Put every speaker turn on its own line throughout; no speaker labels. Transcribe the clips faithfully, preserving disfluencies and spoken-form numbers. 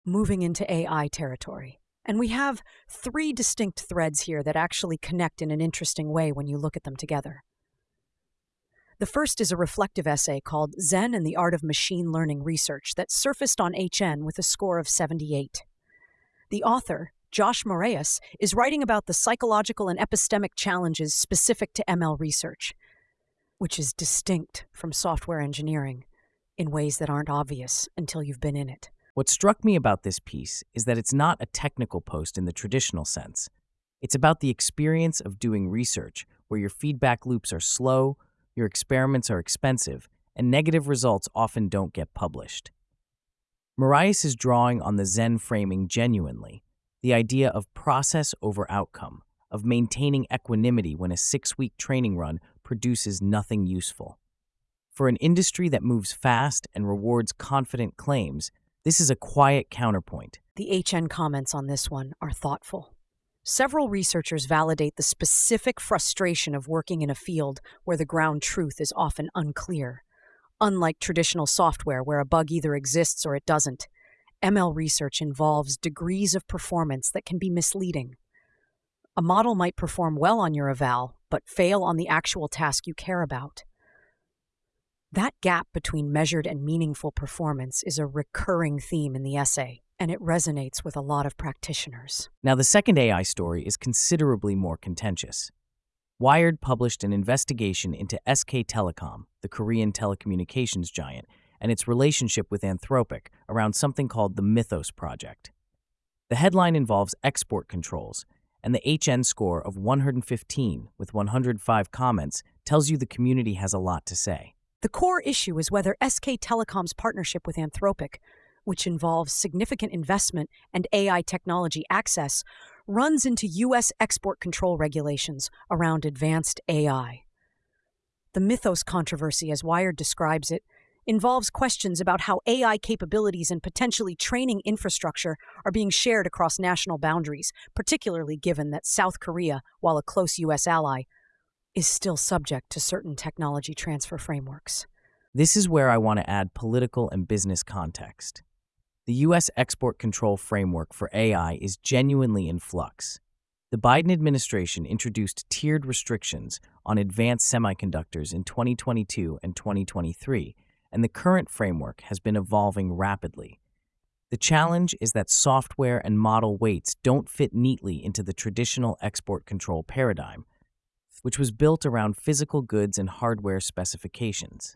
moving into A I territory. And we have three distinct threads here that actually connect in an interesting way when you look at them together. The first is a reflective essay called Zen and the Art of Machine Learning Research that surfaced on H N with a score of seventy-eight. The author, Josh Moraes, is writing about the psychological and epistemic challenges specific to M L research, which is distinct from software engineering in ways that aren't obvious until you've been in it.
What struck me about this piece is that it's not a technical post in the traditional sense. It's about the experience of doing research, where your feedback loops are slow, your experiments are expensive, and negative results often don't get published. Moraes is drawing on the Zen framing genuinely, the idea of process over outcome, of maintaining equanimity when a six-week training run produces nothing useful. For an industry that moves fast and rewards confident claims, this is a quiet counterpoint.
The H N comments on this one are thoughtful. Several researchers validate the specific frustration of working in a field where the ground truth is often unclear. Unlike traditional software where a bug either exists or it doesn't, M L research involves degrees of performance that can be misleading. A model might perform well on your eval, but fail on the actual task you care about. That gap between measured and meaningful performance is a recurring theme in the essay, and it resonates with a lot of practitioners.
Now, the second A I story is considerably more contentious. Wired published an investigation into S K Telecom, the Korean telecommunications giant, and its relationship with Anthropic around something called the Mythos Project. The headline involves export controls, and the H N score of one hundred fifteen with one hundred five comments tells you the community has a lot to say.
The core issue is whether S K Telecom's partnership with Anthropic, which involves significant investment and A I technology access, runs into U S export control regulations around advanced A I. The Mythos controversy, as Wired describes it, involves questions about how A I capabilities and potentially training infrastructure are being shared across national boundaries, particularly given that South Korea, while a close U S ally, is still subject to certain technology transfer frameworks.
This is where I want to add political and business context. The U S export control framework for A I is genuinely in flux. The Biden administration introduced tiered restrictions on advanced semiconductors in twenty twenty-two and twenty twenty-three, and the current framework has been evolving rapidly. The challenge is that software and model weights don't fit neatly into the traditional export control paradigm, which was built around physical goods and hardware specifications.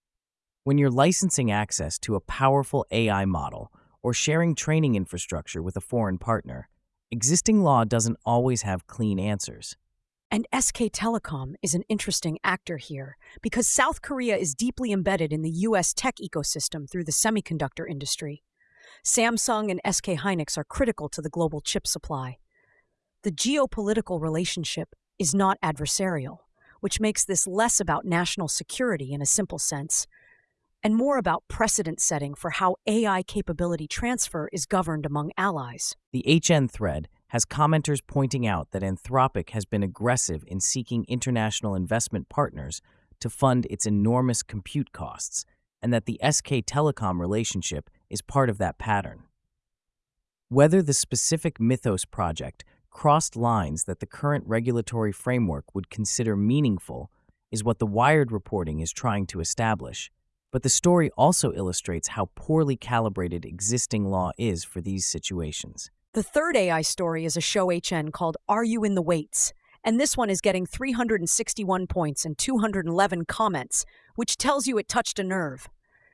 When you're licensing access to a powerful A I model or sharing training infrastructure with a foreign partner, existing law doesn't always have clean answers.
And S K Telecom is an interesting actor here because South Korea is deeply embedded in the U S tech ecosystem through the semiconductor industry. Samsung and S K Hynix are critical to the global chip supply. The geopolitical relationship is not adversarial, which makes this less about national security in a simple sense, and more about precedent setting for how A I capability transfer is governed among allies.
The H N thread has commenters pointing out that Anthropic has been aggressive in seeking international investment partners to fund its enormous compute costs, and that the S K Telecom relationship is part of that pattern. Whether the specific Mythos project crossed lines that the current regulatory framework would consider meaningful is what the Wired reporting is trying to establish. But the story also illustrates how poorly calibrated existing law is for these situations.
The third A I story is a show H N called Are You in the Weights? And this one is getting three hundred sixty-one points and two hundred eleven comments, which tells you it touched a nerve.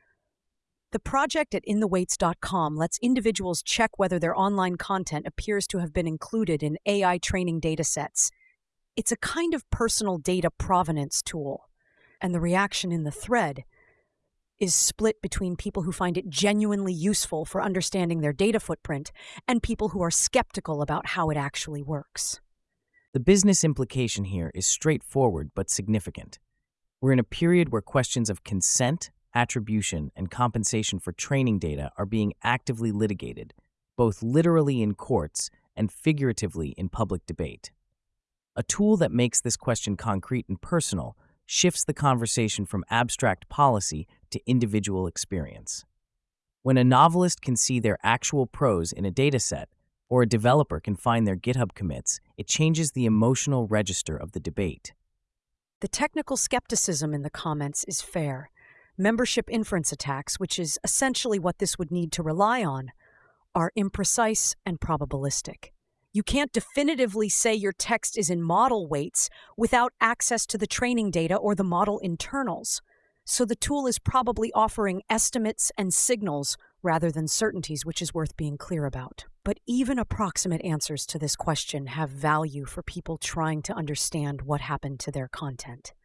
The project at in the weights dot com lets individuals check whether their online content appears to have been included in A I training datasets. It's a kind of personal data provenance tool, and the reaction in the thread is split between people who find it genuinely useful for understanding their data footprint and people who are skeptical about how it actually works.
The business implication here is straightforward but significant. We're in a period where questions of consent, attribution, and compensation for training data are being actively litigated, both literally in courts and figuratively in public debate. A tool that makes this question concrete and personal shifts the conversation from abstract policy to individual experience. When a novelist can see their actual prose in a dataset, or a developer can find their GitHub commits, it changes the emotional register of the debate.
The technical skepticism in the comments is fair. Membership inference attacks, which is essentially what this would need to rely on, are imprecise and probabilistic. You can't definitively say your text is in model weights without access to the training data or the model internals. So the tool is probably offering estimates and signals rather than certainties, which is worth being clear about. But even approximate answers to this question have value for people trying to understand what happened to their content.